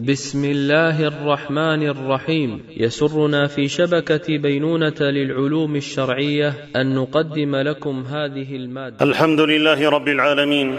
بسم الله الرحمن الرحيم. يسرنا في شبكة بينونة للعلوم الشرعية أن نقدم لكم هذه المادة. الحمد لله رب العالمين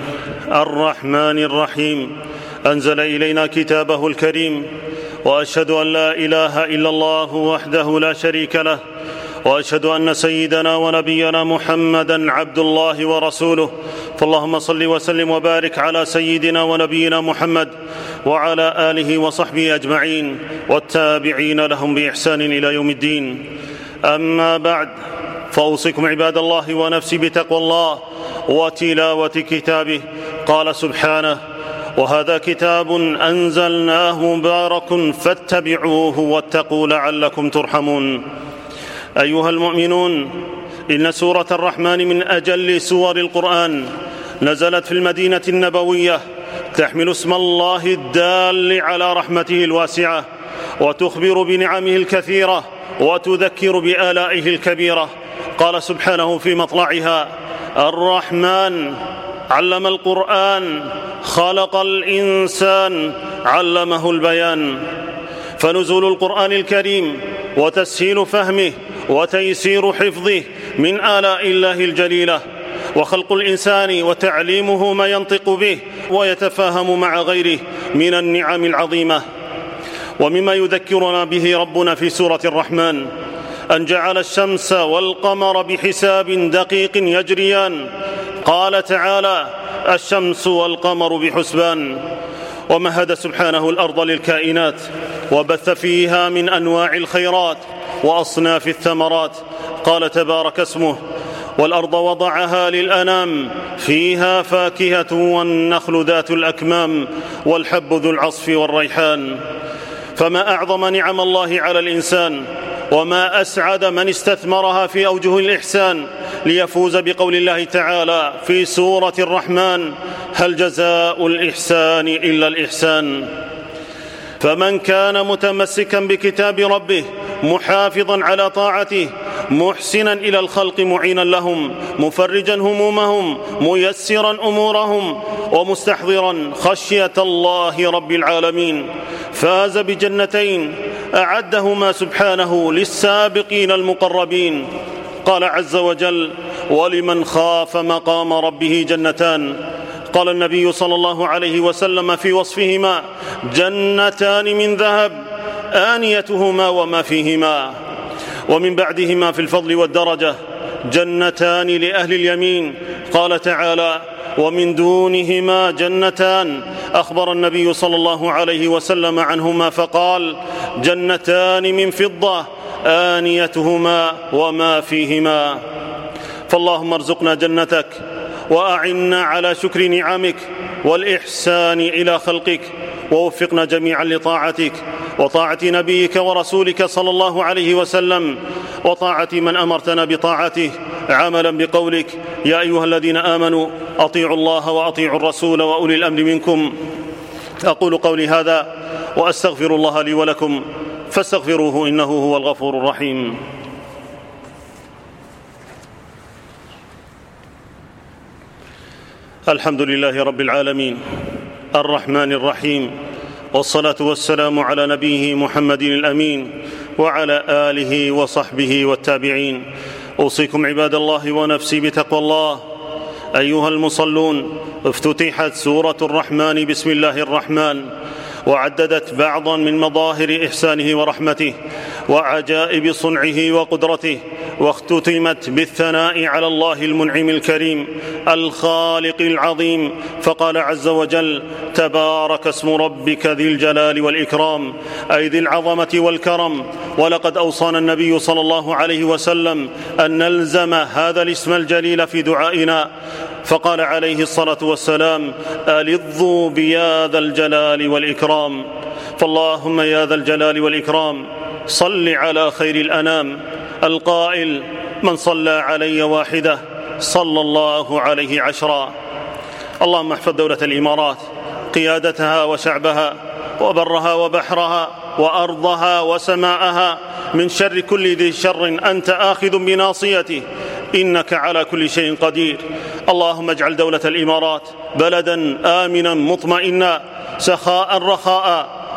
الرحمن الرحيم، أنزل إلينا كتابه الكريم، وأشهد أن لا إله إلا الله وحده لا شريك له، وأشهد أن سيدنا ونبينا محمدًا عبد الله ورسوله. فاللهم صل وسلم وبارك على سيدنا ونبينا محمد وعلى آله وصحبه أجمعين والتابعين لهم بإحسان إلى يوم الدين. أما بعد، فأوصيكم عباد الله ونفسي بتقوى الله وتلاوة كتابه. قال سبحانه: وهذا كتاب أنزلناه مبارك فاتبعوه واتقوا لعلكم ترحمون. أيها المؤمنون، إن سورة الرحمن من أجل سور القرآن، نزلت في المدينة النبوية، تحمل اسم الله الدال على رحمته الواسعة، وتخبر بنعمه الكثيرة، وتذكر بآلائه الكبيرة. قال سبحانه في مطلعها: الرحمن علم القرآن خلق الإنسان علمه البيان. فنزول القرآن الكريم وتسهيل فهمه وتيسير حفظه من آلاء الله الجليلة، وخلق الإنسان وتعليمه ما ينطق به ويتفاهم مع غيره من النعم العظيمة. ومما يذكرنا به ربنا في سورة الرحمن أن جعل الشمس والقمر بحساب دقيق يجريان. قال تعالى: الشمس والقمر بحسبان. ومهد سبحانه الأرض للكائنات، وبث فيها من أنواع الخيرات وأصناف الثمرات. قال تبارك اسمه: والأرض وضعها للأنام، فيها فاكهة والنخل ذات الأكمام والحب ذو العصف والريحان. فما أعظم نعم الله على الإنسان، وما أسعد من استثمرها في أوجه الإحسان، ليفوز بقول الله تعالى في سورة الرحمن: هل جزاء الإحسان إلا الإحسان. فمن كان متمسكا بكتاب ربه، محافظا على طاعته، محسنا إلى الخلق، معينا لهم، مفرجا همومهم، ميسرا أمورهم، ومستحضرا خشية الله رب العالمين، فاز بجنتين أعدهما سبحانه للسابقين المقربين. قال عز وجل: ولمن خاف مقام ربه جنتان. قال النبي صلى الله عليه وسلم في وصفهما: جنتان من ذهب آنيتهما وما فيهما. ومن بعدهما في الفضل والدرجة جنتان لأهل اليمين. قال تعالى: ومن دونهما جنتان. أخبر النبي صلى الله عليه وسلم عنهما فقال: جنتان من فضة آنيتهما وما فيهما. فاللهم ارزقنا جنتك، وأعنا على شكر نعمك والإحسان إلى خلقك، ووفقنا جميعا لطاعتك وطاعة نبيك ورسولك صلى الله عليه وسلم، وطاعة من أمرتنا بطاعته، عملا بقولك: يا أيها الذين آمنوا أطيعوا الله وأطيعوا الرسول وأولي الأمر منكم. أقول قولي هذا وأستغفر الله لي ولكم، فاستغفروه إنه هو الغفور الرحيم. الحمد لله رب العالمين الرحمن الرحيم، والصلاة والسلام على نبيه محمد الأمين وعلى آله وصحبه والتابعين. أوصيكم عباد الله ونفسي بتقوى الله. أيها المصلون، افتتحت سورة الرحمن بسم الله الرحمن، وعددت بعضا من مظاهر إحسانه ورحمته وعجائب صنعه وقدرته، واختتمت بالثناء على الله المنعم الكريم الخالق العظيم. فقال عز وجل: تبارك اسم ربك ذي الجلال والإكرام، أي ذي العظمة والكرم. ولقد أوصانا النبي صلى الله عليه وسلم أن نلزم هذا الاسم الجليل في دعائنا، فقال عليه الصلاة والسلام: ألظوا بيا ذا الجلال والإكرام. فاللهم يا ذا الجلال والإكرام صل على خير الأنام، القائل: من صلى علي واحدة صلى الله عليه عشرا. اللهم احفظ دولة الإمارات، قيادتها وشعبها، وبرها وبحرها، وأرضها وسماءها، من شر كل ذي شر أنت آخذ بناصيته، إنك على كل شيء قدير. اللهم اجعل دولة الإمارات بلدا آمنا مطمئنا، سخاء رخاء،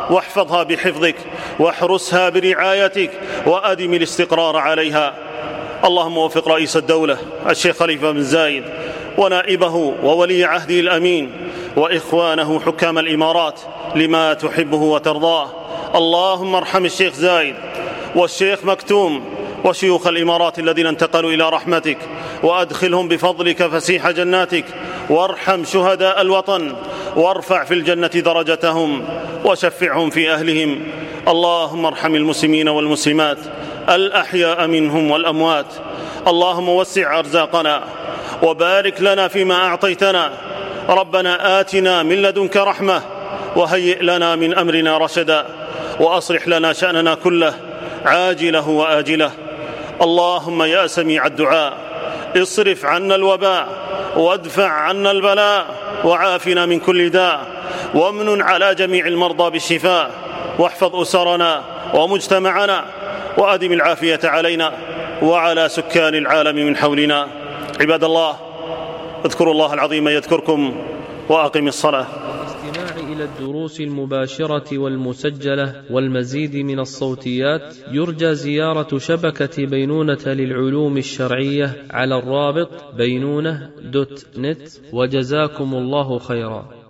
واحفظها بحفظك واحرسها برعايتك وأدم الاستقرار عليها. اللهم وفق رئيس الدولة الشيخ خليفة بن زايد ونائبه وولي عهده الأمين وإخوانه حكام الإمارات لما تحبه وترضاه. اللهم ارحم الشيخ زايد والشيخ مكتوم وشيوخ الإمارات الذين انتقلوا إلى رحمتك، وأدخلهم بفضلك فسيح جناتك، وارحم شهداء الوطن وارفع في الجنة درجتهم وشفعهم في أهلهم. اللهم ارحم المسلمين والمسلمات الأحياء منهم والأموات. اللهم وسع أرزاقنا وبارك لنا فيما أعطيتنا. ربنا آتنا من لدنك رحمة وهيئ لنا من أمرنا رشدا، وأصلح لنا شأننا كله عاجله وآجله. اللهم يا سميع الدعاء اصرف عنا الوباء وادفع عنا البلاء وعافنا من كل داء، وامنن على جميع المرضى بالشفاء، واحفظ أسرنا ومجتمعنا، وأدم العافية علينا وعلى سكان العالم من حولنا. عباد الله، اذكروا الله العظيم يذكركم وأقم الصلاة. الاستماع إلى الدروس المباشرة والمسجلة والمزيد من الصوتيات يرجى زيارة شبكة بينونة للعلوم الشرعية على الرابط بينونة.net. وجزاكم الله خيرا.